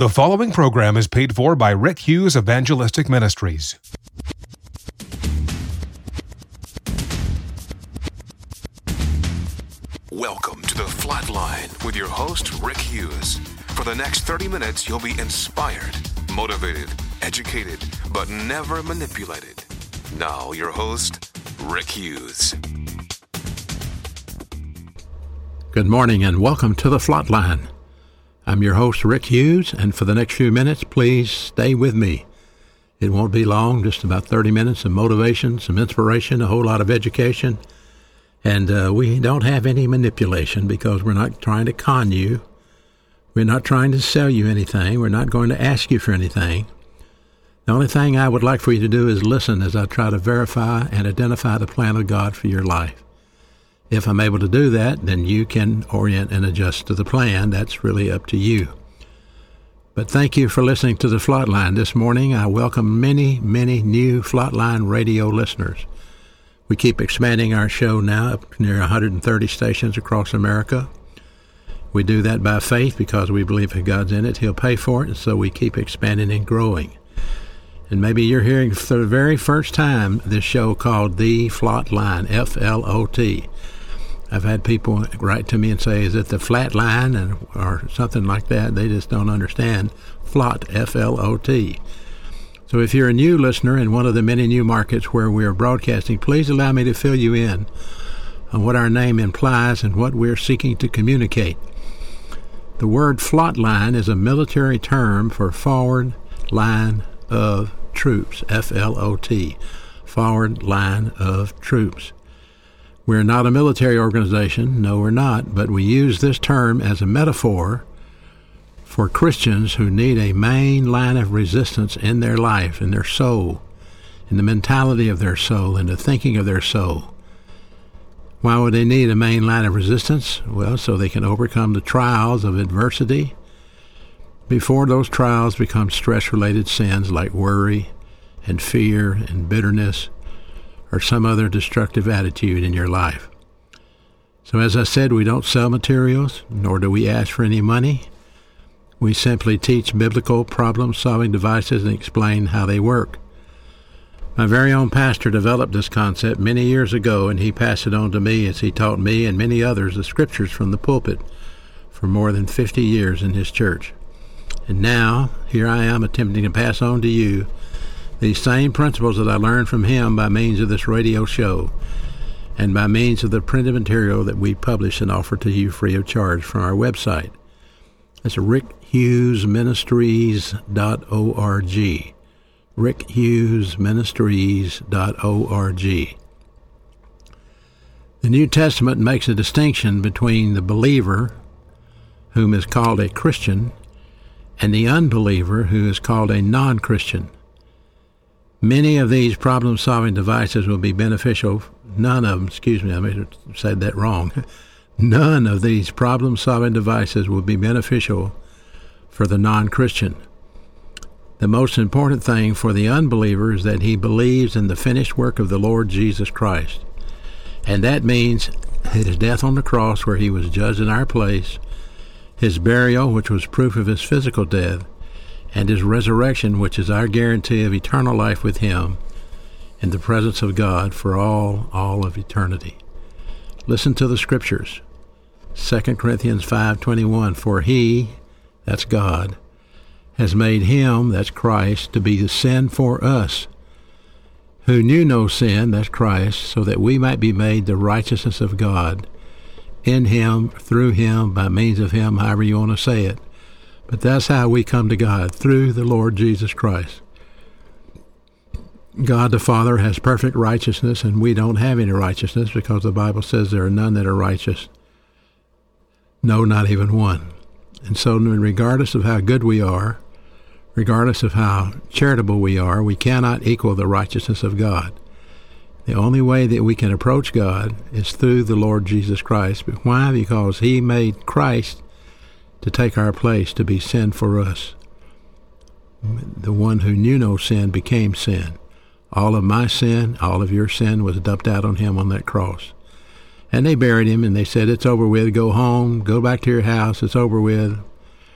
The following program is paid for by Rick Hughes Evangelistic Ministries. Welcome to The Flatline with your host, Rick Hughes. For the next 30 minutes, you'll be inspired, motivated, educated, but never manipulated. Now, your host, Rick Hughes. Good morning and welcome to The Flatline. I'm your host, Rick Hughes, and for the next few minutes, please stay with me. It won't be long, just about 30 minutes of motivation, some inspiration, a whole lot of education. And we don't have any manipulation because we're not trying to con you. We're not trying to sell you anything. We're not going to ask you for anything. The only thing I would like for you to do is listen as I try to verify and identify the plan of God for your life. If I'm able to do that, then you can orient and adjust to the plan. That's really up to you. But thank you for listening to The Flatline. This morning, I welcome many new Flatline radio listeners. We keep expanding our show now up near 130 stations across America. We do that by faith because we believe if God's in it, He'll pay for it, and so we keep expanding and growing. And maybe you're hearing for the very first time this show called The Flatline, F-L-O-T. I've had people write to me and say, is it the flat line or something like that? They just don't understand. Flot, F-L-O-T. So if you're a new listener in one of the many new markets where we are broadcasting, please allow me to fill you in on what our name implies and what we're seeking to communicate. The word flatline is a military term for forward line of troops, F-L-O-T, forward line of troops. We're not a military organization, no we're not, but we use this term as a metaphor for Christians who need a main line of resistance in their life, in their soul, in the mentality of their soul, in the thinking of their soul. Why would they need a main line of resistance? Well, so they can overcome the trials of adversity before those trials become stress-related sins like worry and fear and bitterness or some other destructive attitude in your life. So as I said, we don't sell materials, nor do we ask for any money. We simply teach biblical problem-solving devices and explain how they work. My very own pastor developed this concept many years ago, and he passed it on to me as he taught me and many others the scriptures from the pulpit for more than 50 years in his church. And now, here I am attempting to pass on to you these same principles that I learned from him by means of this radio show and by means of the printed material that we publish and offer to you free of charge from our website. That's rickhughesministries.org. rickhughesministries.org. The New Testament makes a distinction between the believer, whom is called a Christian, and the unbeliever, who is called a non-Christian. Many of these problem-solving devices will be beneficial. None of them, I may have said that wrong. None of these problem-solving devices will be beneficial for the non-Christian. The most important thing for the unbeliever is that he believes in the finished work of the Lord Jesus Christ. And that means his death on the cross where he was judged in our place, his burial, which was proof of his physical death, and his resurrection, which is our guarantee of eternal life with him in the presence of God for all of eternity. Listen to the scriptures. 2 Corinthians 5:21, for he, that's God, has made him, that's Christ, to be the sin for us, who knew no sin, that's Christ, so that we might be made the righteousness of God in him, through him, by means of him, however you want to say it. But that's how we come to God, through the Lord Jesus Christ. God the Father has perfect righteousness, and we don't have any righteousness because the Bible says there are none that are righteous. No, not even one. And so regardless of how good we are, regardless of how charitable we are, we cannot equal the righteousness of God. The only way that we can approach God is through the Lord Jesus Christ. But why? Because He made Christ to take our place, to be sin for us. The one who knew no sin became sin. All of my sin, all of your sin was dumped out on Him on that cross. And they buried Him, and they said, it's over with, go home, go back to your house, it's over with.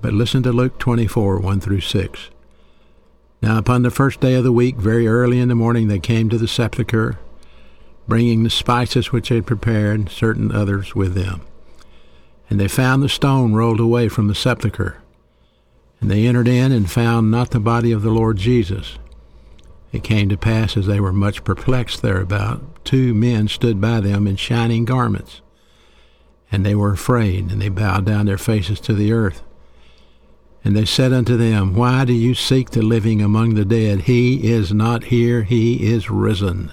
But listen to Luke 24, 1 through 6. Now upon the first day of the week, very early in the morning, they came to the sepulchre, bringing the spices which they had prepared, certain others with them. And they found the stone rolled away from the sepulchre. And they entered in and found not the body of the Lord Jesus. It came to pass, as they were much perplexed thereabout, 2 men stood by them in shining garments. And they were afraid, and they bowed down their faces to the earth. And they said unto them, Why do you seek the living among the dead? He is not here, he is risen.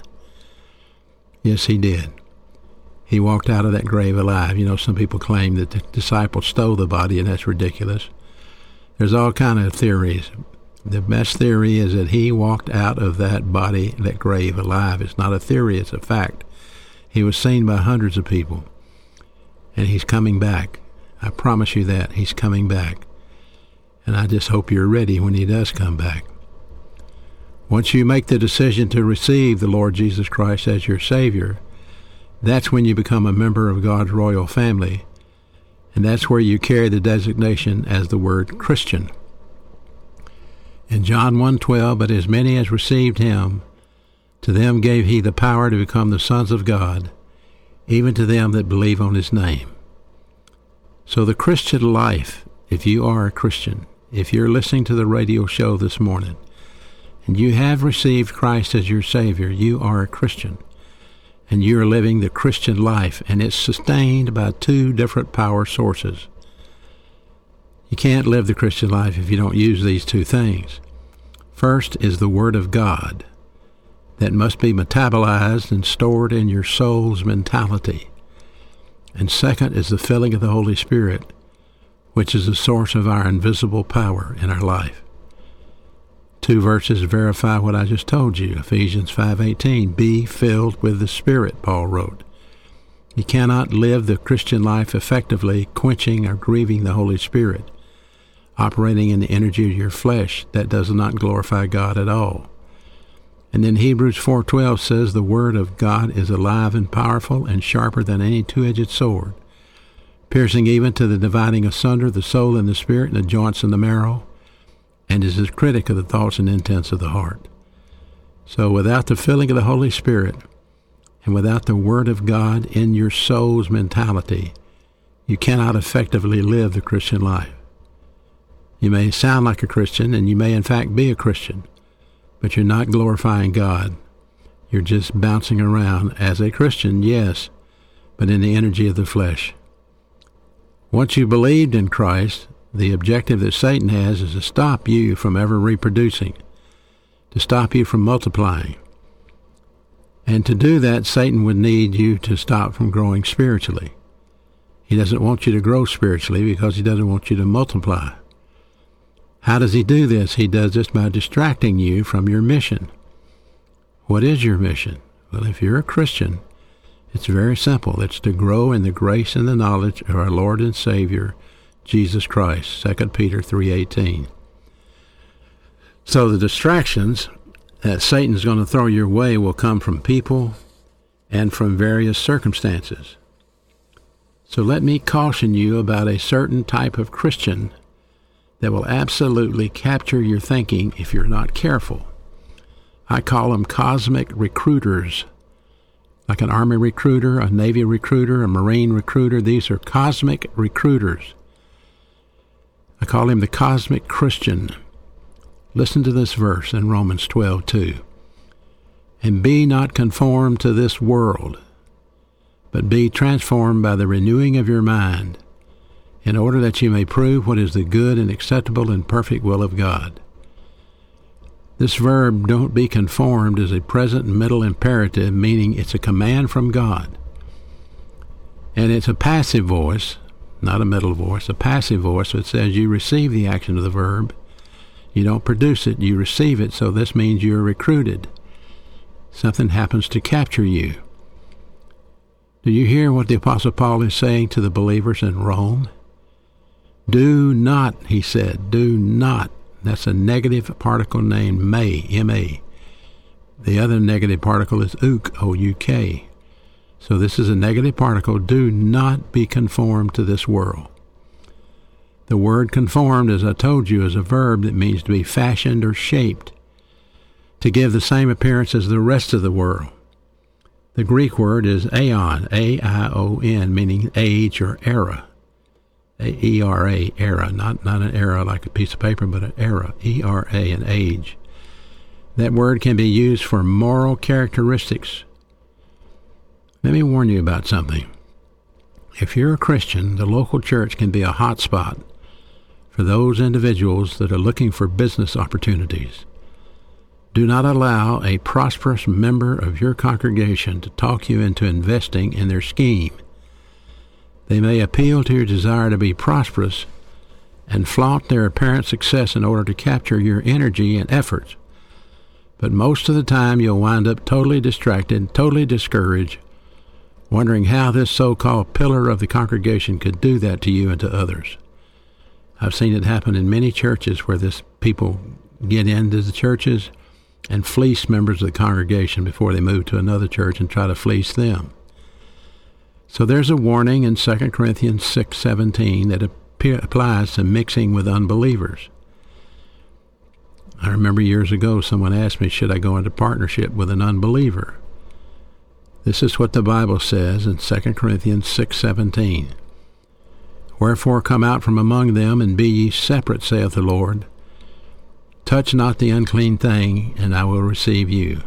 Yes, he did. He walked out of that grave alive. You know, some people claim that the disciples stole the body, and that's ridiculous. There's all kind of theories. The best theory is that he walked out of that body, that grave, alive. It's not a theory, it's a fact. He was seen by hundreds of people. And he's coming back. I promise you that. He's coming back. And I just hope you're ready when he does come back. Once you make the decision to receive the Lord Jesus Christ as your Savior, that's when you become a member of God's royal family. And that's where you carry the designation as the word Christian. In John 1:12, But as many as received him, to them gave he the power to become the sons of God, even to them that believe on his name. So the Christian life, if you are a Christian, if you're listening to the radio show this morning, and you have received Christ as your Savior, you are a Christian. And you're living the Christian life, and it's sustained by 2 different power sources. You can't live the Christian life if you don't use these 2 things. First is the Word of God that must be metabolized and stored in your soul's mentality. And second is the filling of the Holy Spirit, which is the source of our invisible power in our life. 2 verses verify what I just told you. Ephesians 5:18, Be filled with the Spirit, Paul wrote. You cannot live the Christian life effectively quenching or grieving the Holy Spirit, operating in the energy of your flesh. That does not glorify God at all. And then Hebrews 4:12 says, The Word of God is alive and powerful and sharper than any 2-edged sword, piercing even to the dividing asunder the soul and the spirit and the joints and the marrow, and is a critic of the thoughts and intents of the heart. So without the filling of the Holy Spirit and without the Word of God in your soul's mentality, you cannot effectively live the Christian life. You may sound like a Christian, and you may in fact be a Christian, but you're not glorifying God. You're just bouncing around as a Christian, yes, but in the energy of the flesh. Once you believed in Christ, the objective that Satan has is to stop you from ever reproducing, to stop you from multiplying. And to do that, Satan would need you to stop from growing spiritually. He doesn't want you to grow spiritually because he doesn't want you to multiply. How does he do this? He does this by distracting you from your mission. What is your mission? Well, if you're a Christian, it's very simple. It's to grow in the grace and the knowledge of our Lord and Savior, Jesus Christ, 2 Peter 3:18. So the distractions that Satan's going to throw your way will come from people and from various circumstances. So let me caution you about a certain type of Christian that will absolutely capture your thinking if you're not careful. I call them cosmic recruiters. Like an Army recruiter, a Navy recruiter, a Marine recruiter, these are cosmic recruiters. I call him the cosmic Christian. Listen to this verse in Romans 12:2. And be not conformed to this world, but be transformed by the renewing of your mind, in order that you may prove what is the good and acceptable and perfect will of God. This verb, don't be conformed, is a present and middle imperative, meaning it's a command from God. And it's a passive voice, not a middle voice, a passive voice that says you receive the action of the verb. You don't produce it, you receive it, so this means you're recruited. Something happens to capture you. Do you hear what the Apostle Paul is saying to the believers in Rome? Do not, he said, do not. That's a negative particle named may, M-A. The other negative particle is uk, O-U-K. So this is a negative particle. Do not be conformed to this world. The word conformed, as I told you, is a verb that means to be fashioned or shaped, to give the same appearance as the rest of the world. The Greek word is aeon, A-I-O-N, meaning age or era. E-R-A, era, not an era like a piece of paper, but an era, E-R-A, an age. That word can be used for moral characteristics. Let me warn you about something. If you're a Christian, the local church can be a hot spot for those individuals that are looking for business opportunities. Do not allow a prosperous member of your congregation to talk you into investing in their scheme. They may appeal to your desire to be prosperous and flaunt their apparent success in order to capture your energy and efforts. But most of the time you'll wind up totally distracted, totally discouraged, wondering how this so-called pillar of the congregation could do that to you and to others. I've seen it happen in many churches where this people get into the churches and fleece members of the congregation before they move to another church and try to fleece them. So there's a warning in 2 Corinthians 6:17 that applies to mixing with unbelievers. I remember years ago someone asked me, should I go into partnership with an unbeliever? This is what the Bible says in 2 Corinthians 6:17. Wherefore come out from among them, and be ye separate, saith the Lord. Touch not the unclean thing, and I will receive you.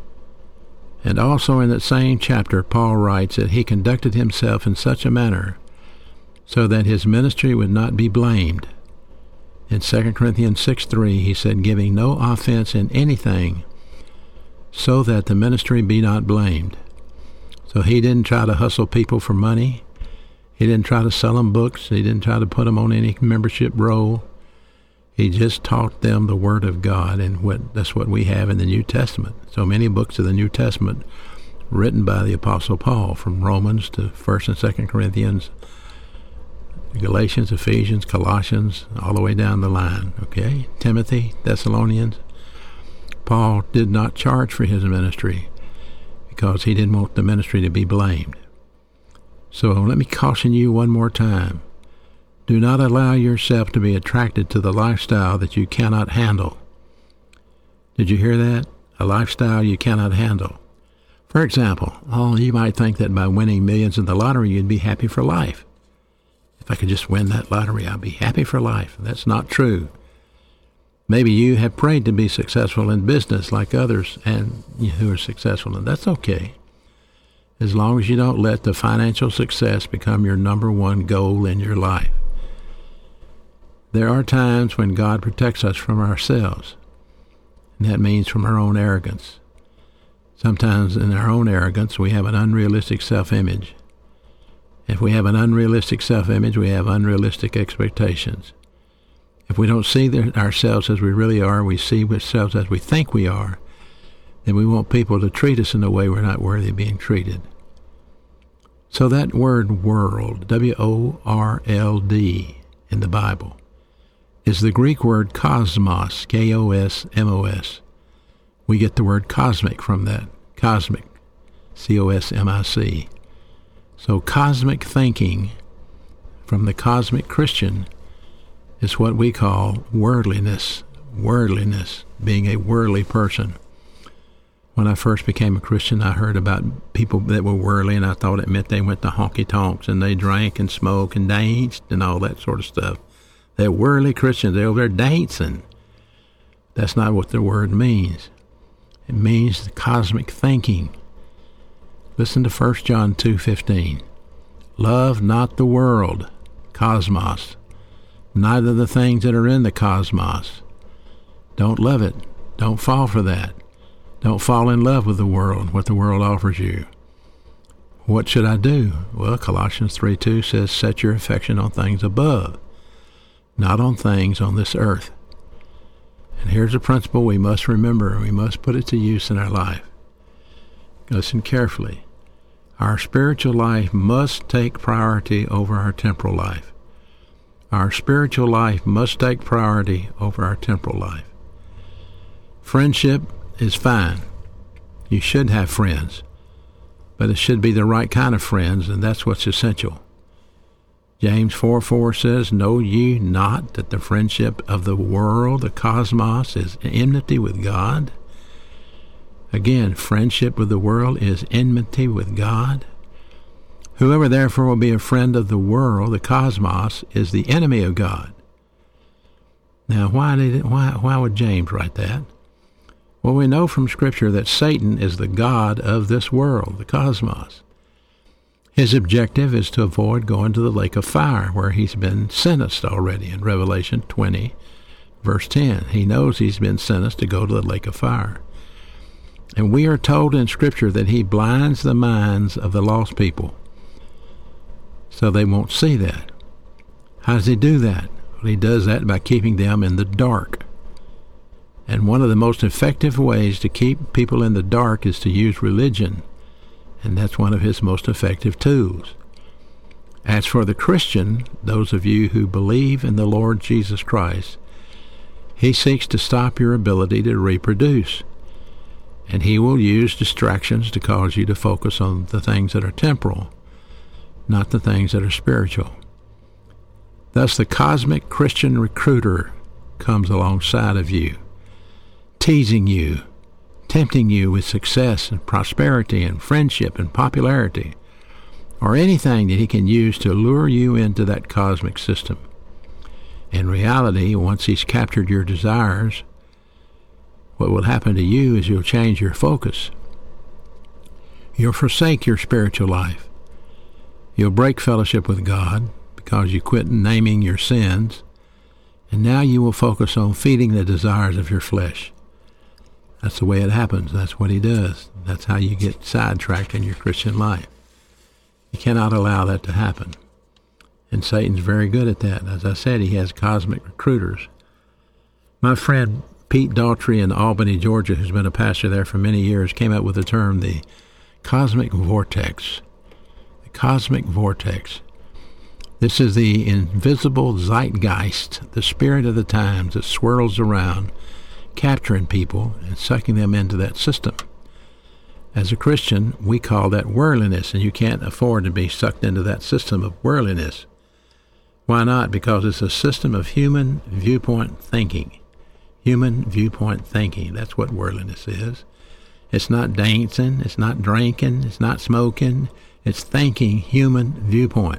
And also in that same chapter, Paul writes that he conducted himself in such a manner so that his ministry would not be blamed. In 2 Corinthians 6:3, he said, giving no offense in anything, so that the ministry be not blamed. So he didn't try to hustle people for money. He didn't try to sell them books. He didn't try to put them on any membership roll. He just taught them the Word of God, and that's what we have in the New Testament. So many books of the New Testament written by the Apostle Paul, from Romans to 1st and 2nd Corinthians, Galatians, Ephesians, Colossians, all the way down the line. Okay? Timothy, Thessalonians. Paul did not charge for his ministry because he didn't want the ministry to be blamed. So let me caution you one more time. Do not allow yourself to be attracted to the lifestyle that you cannot handle. Did you hear that? A lifestyle you cannot handle. For example, you might think that by winning millions in the lottery, you'd be happy for life. If I could just win that lottery, I'd be happy for life. That's not true. Maybe you have prayed to be successful in business like others and who are successful, and that's okay. As long as you don't let the financial success become your number one goal in your life. There are times when God protects us from ourselves, and that means from our own arrogance. Sometimes in our own arrogance, we have an unrealistic self-image. If we have an unrealistic self-image, we have unrealistic expectations. If we don't see ourselves as we really are, we see ourselves as we think we are, then we want people to treat us in a way we're not worthy of being treated. So that word world, W-O-R-L-D, in the Bible, is the Greek word cosmos, K-O-S-M-O-S. We get the word cosmic from that, cosmic, C-O-S-M-I-C. So cosmic thinking from the cosmic Christian is what we call worldliness, being a worldly person. When I first became a Christian, I heard about people that were worldly, and I thought it meant they went to honky-tonks and they drank and smoked and danced and all that sort of stuff. They're worldly Christians. They're over there dancing. That's not what the word means. It means the cosmic thinking. Listen to 1 John 2:15. Love not the world, cosmos, neither the things that are in the cosmos. Don't love it. Don't fall for that. Don't fall in love with the world, what the world offers you. What should I do? Well, Colossians 3:2 says, set your affection on things above, not on things on this earth. And here's a principle we must remember, and we must put it to use in our life. Listen carefully. Our spiritual life must take priority over our temporal life. Our spiritual life must take priority over our temporal life. Friendship is fine. You should have friends, but it should be the right kind of friends, and that's what's essential. James 4:4 says, "Know ye not that the friendship of the world, the cosmos, is enmity with God?" Again, friendship with the world is enmity with God. Whoever therefore will be a friend of the world, the cosmos, is the enemy of God. Now, why would James write that? Well, we know from Scripture that Satan is the god of this world, the cosmos. His objective is to avoid going to the lake of fire, where he's been sentenced already in Revelation 20, verse 10. He knows he's been sentenced to go to the lake of fire. And we are told in Scripture that he blinds the minds of the lost people so they won't see that. How does he do that? Well, he does that by keeping them in the dark. And one of the most effective ways to keep people in the dark is to use religion. And that's one of his most effective tools. As for the Christian, those of you who believe in the Lord Jesus Christ, he seeks to stop your ability to reproduce. And he will use distractions to cause you to focus on the things that are temporal, not the things that are spiritual. Thus, the cosmic Christian recruiter comes alongside of you, teasing you, tempting you with success and prosperity and friendship and popularity, or anything that he can use to lure you into that cosmic system. In reality, once he's captured your desires, what will happen to you is you'll change your focus. You'll forsake your spiritual life. You'll break fellowship with God because you quit naming your sins, and now you will focus on feeding the desires of your flesh. That's the way it happens. That's what he does. That's how you get sidetracked in your Christian life. You cannot allow that to happen. And Satan's very good at that. As I said, he has cosmic recruiters. My friend Pete Daughtry in Albany, Georgia, who's been a pastor there for many years, came up with the term the cosmic vortex. The cosmic vortex. This is the invisible zeitgeist, the spirit of the times that swirls around, capturing people and sucking them into that system. As a Christian, we call that worldliness, and you can't afford to be sucked into that system of worldliness. Why not? Because it's a system of human viewpoint thinking. Human viewpoint thinking. That's what worldliness is. It's not dancing, it's not drinking, it's not smoking. It's thinking human viewpoint.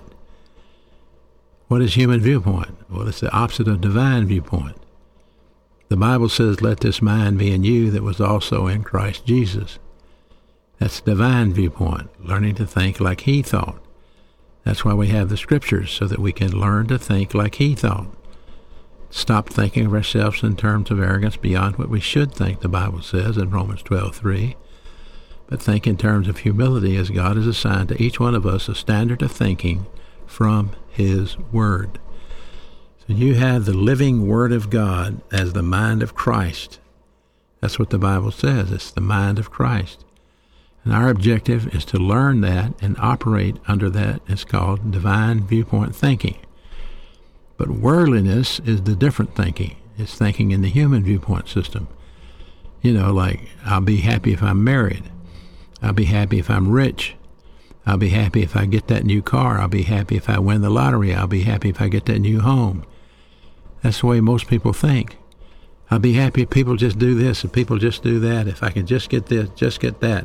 What is human viewpoint? Well, it's the opposite of divine viewpoint. The Bible says, "Let this mind be in you that was also in Christ Jesus." That's divine viewpoint, learning to think like he thought. That's why we have the Scriptures, so that we can learn to think like he thought. Stop thinking of ourselves in terms of arrogance beyond what we should think, the Bible says in Romans 12:3. But think in terms of humility, as God has assigned to each one of us a standard of thinking from his Word. So you have the living Word of God as the mind of Christ. That's what the Bible says. It's the mind of Christ. And our objective is to learn that and operate under that. It's called divine viewpoint thinking. But worldliness is the different thinking. It's thinking in the human viewpoint system. You know, like, I'll be happy if I'm married. I'll be happy if I'm rich. I'll be happy if I get that new car. I'll be happy if I win the lottery. I'll be happy if I get that new home. That's the way most people think. I'll be happy if people just do this and people just do that. If I can just get this, just get that.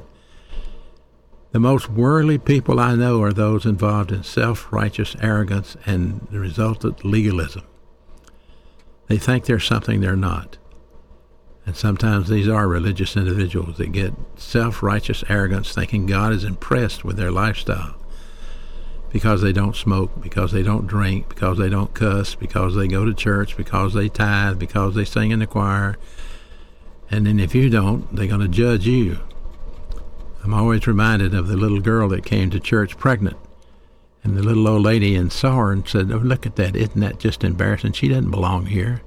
The most worldly people I know are those involved in self-righteous arrogance and the resultant legalism. They think they're something they're not. And sometimes these are religious individuals that get self-righteous arrogance, thinking God is impressed with their lifestyle because they don't smoke, because they don't drink, because they don't cuss, because they go to church, because they tithe, because they sing in the choir. And then if you don't, they're going to judge you. I'm always reminded of the little girl that came to church pregnant. And the little old lady saw her and said, "Oh, look at that. Isn't that just embarrassing? She doesn't belong here."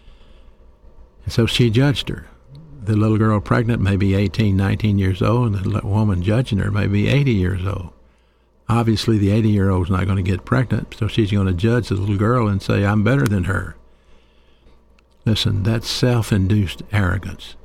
And so she judged her. The little girl pregnant may be 18, 19 years old, and the woman judging her may be 80 years old. Obviously, the 80-year-old's not going to get pregnant, so she's going to judge the little girl and say, "I'm better than her." Listen, that's self-induced arrogance.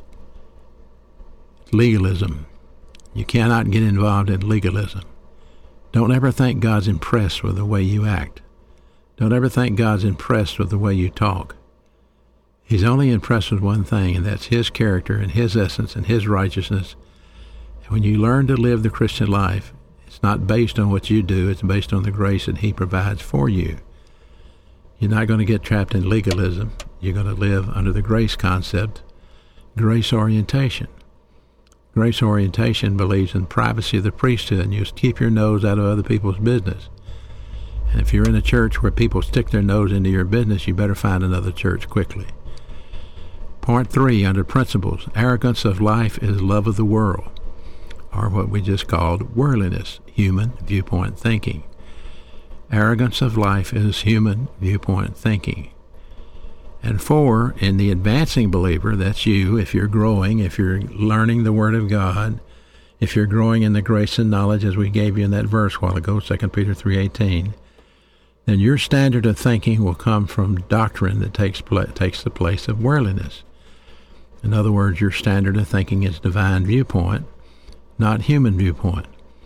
Legalism. You cannot get involved in legalism. Don't ever think God's impressed with the way you act. Don't ever think God's impressed with the way you talk. He's only impressed with one thing, and that's His character and His essence and His righteousness. And when you learn to live the Christian life, it's not based on what you do, it's based on the grace that He provides for you. You're not going to get trapped in legalism. You're going to live under the grace concept, grace orientation. Grace orientation believes in privacy of the priesthood, and you keep your nose out of other people's business. And if you're in a church where people stick their nose into your business, you better find another church quickly. Point 3, under principles, arrogance of life is love of the world, or what we just called worldliness, human viewpoint thinking. Arrogance of life is human viewpoint thinking. And 4, in the advancing believer, that's you, if you're growing, if you're learning the Word of God, if you're growing in the grace and knowledge, as we gave you in that verse a while ago, 2 Peter 3:18, then your standard of thinking will come from doctrine that takes the place of worldliness. In other words, your standard of thinking is divine viewpoint, not human viewpoint.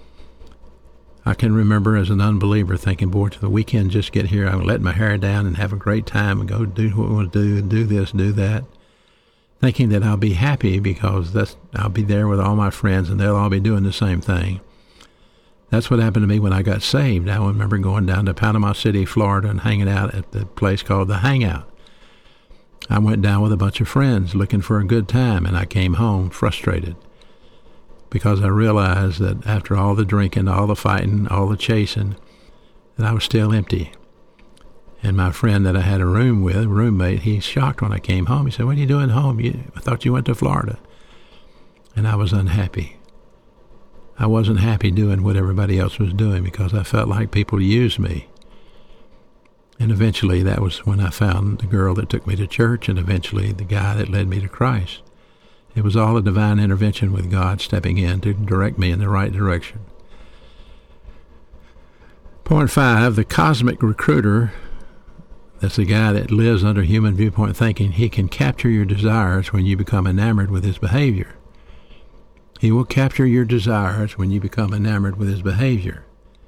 I can remember as an unbeliever thinking, boy, to the weekend just get here, I'll let my hair down and have a great time and go do what I want to do this, do that, thinking that I'll be happy because I'll be there with all my friends and they'll all be doing the same thing. That's what happened to me when I got saved. I remember going down to Panama City, Florida, and hanging out at the place called The Hangout. I went down with a bunch of friends looking for a good time, and I came home frustrated because I realized that after all the drinking, all the fighting, all the chasing, that I was still empty. And my friend that I had a roommate, he's shocked when I came home. He said, "What are you doing home? I thought you went to Florida." And I was unhappy. I wasn't happy doing what everybody else was doing because I felt like people used me. And eventually that was when I found the girl that took me to church, and eventually the guy that led me to Christ. It was all a divine intervention with God stepping in to direct me in the right direction. Point 5, the cosmic recruiter, that's the guy that lives under human viewpoint thinking. He can capture your desires when you become enamored with his behavior. He will capture your desires when you become enamored with his behavior.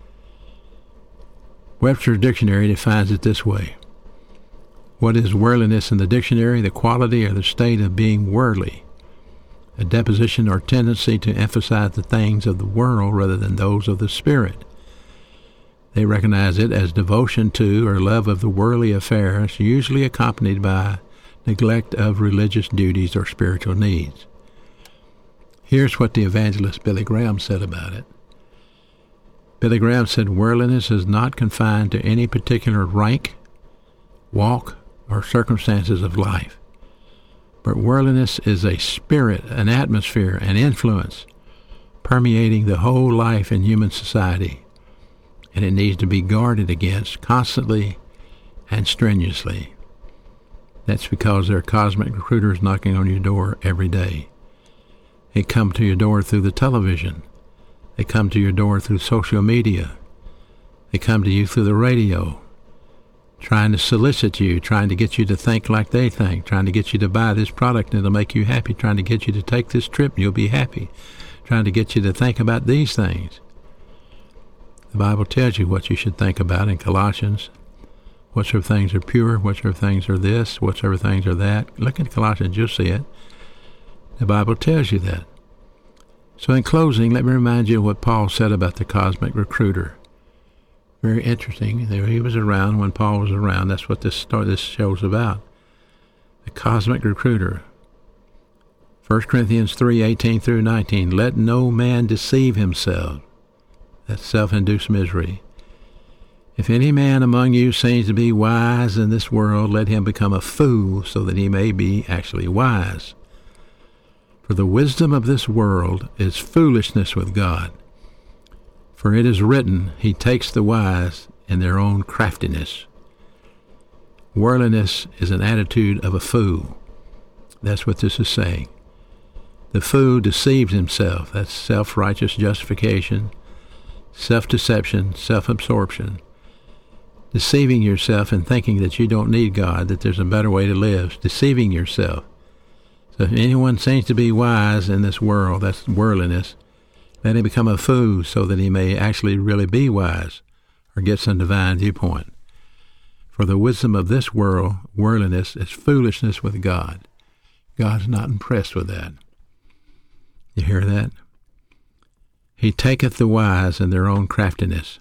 Webster's Dictionary defines it this way. What is worldliness in the dictionary? The quality or the state of being worldly. A deposition or tendency to emphasize the things of the world rather than those of the spirit. They recognize it as devotion to or love of the worldly affairs, usually accompanied by neglect of religious duties or spiritual needs. Here's what the evangelist Billy Graham said about it. Billy Graham said, worldliness is not confined to any particular rank, walk, or circumstances of life. But worldliness is a spirit, an atmosphere, an influence permeating the whole life in human society, and it needs to be guarded against constantly and strenuously. That's because there are cosmic recruiters knocking on your door every day. They come to your door through the television. They come to your door through social media. They come to you through the radio, trying to solicit you, trying to get you to think like they think, trying to get you to buy this product and it'll make you happy, trying to get you to take this trip and you'll be happy, trying to get you to think about these things. The Bible tells you what you should think about in Colossians. Whatsoever things are pure, whatsoever things are this, whatsoever things are that. Look at Colossians, you'll see it. The Bible tells you that. So in closing, let me remind you of what Paul said about the cosmic recruiter. Very interesting. He was around when Paul was around. That's what this show's about. The cosmic recruiter. 1 Corinthians 3:18 through 19. Let no man deceive himself. That's self-induced misery. If any man among you seems to be wise in this world, let him become a fool so that he may be actually wise. For the wisdom of this world is foolishness with God. For it is written, He takes the wise in their own craftiness. Worldliness is an attitude of a fool. That's what this is saying. The fool deceives himself. That's self-righteous justification, self-deception, self-absorption. Deceiving yourself and thinking that you don't need God, that there's a better way to live. Deceiving yourself. So if anyone seems to be wise in this world, that's worldliness, let him become a fool so that he may actually really be wise or get some divine viewpoint. For the wisdom of this worldliness is foolishness with God. God's not impressed with that. You hear that? He taketh the wise in their own craftiness.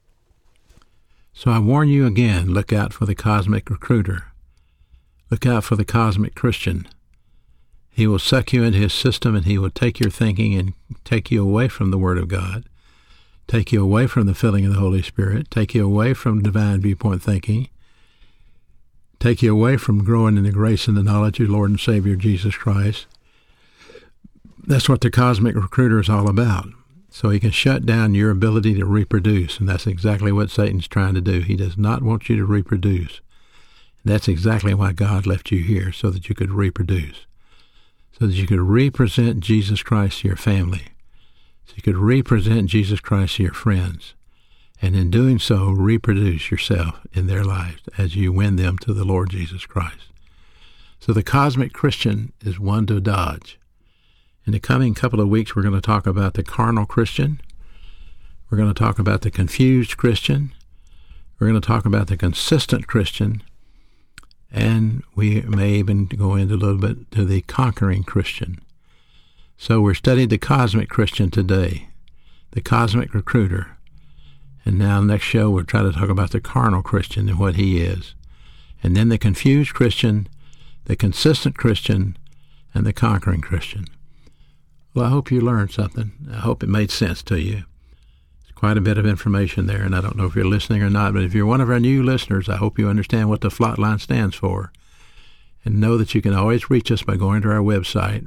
So I warn you again, look out for the cosmic recruiter. Look out for the cosmic Christian. He will suck you into his system, and he will take your thinking and take you away from the Word of God, take you away from the filling of the Holy Spirit, take you away from divine viewpoint thinking, take you away from growing in the grace and the knowledge of Lord and Savior Jesus Christ. That's what the cosmic recruiter is all about. So he can shut down your ability to reproduce, and that's exactly what Satan's trying to do. He does not want you to reproduce. That's exactly why God left you here, so that you could reproduce, so that you could represent Jesus Christ to your family, so you could represent Jesus Christ to your friends, and in doing so, reproduce yourself in their lives as you win them to the Lord Jesus Christ. So the cosmic Christian is one to dodge. In the coming couple of weeks, we're going to talk about the carnal Christian. We're going to talk about the confused Christian. We're going to talk about the consistent Christian. And we may even go into a little bit to the conquering Christian. So we're studying the cosmic Christian today, the cosmic recruiter. And now next show we'll try to talk about the carnal Christian and what he is. And then the confused Christian, the consistent Christian, and the conquering Christian. Well, I hope you learned something. I hope it made sense to you. It's quite a bit of information there, and I don't know if you're listening or not, but if you're one of our new listeners, I hope you understand what the Flatline stands for. And know that you can always reach us by going to our website,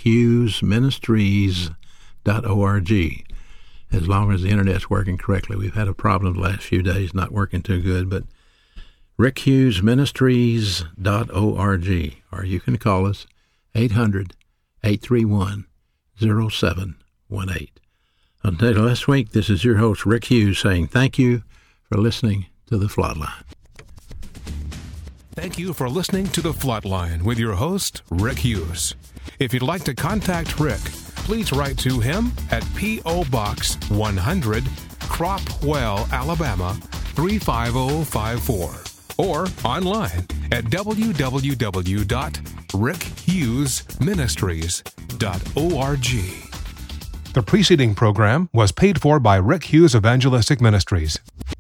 rickhughesministries.org, as long as the Internet's working correctly. We've had a problem the last few days, not working too good, but rickhughesministries.org, or you can call us 800-831-0718. Until next week, this is your host, Rick Hughes, saying thank you for listening to The Flatline. Thank you for listening to The Flatline with your host, Rick Hughes. If you'd like to contact Rick, please write to him at P.O. Box 100, Cropwell, Alabama 35054, or online at www.rickhughesministries.org. The preceding program was paid for by Rick Hughes Evangelistic Ministries.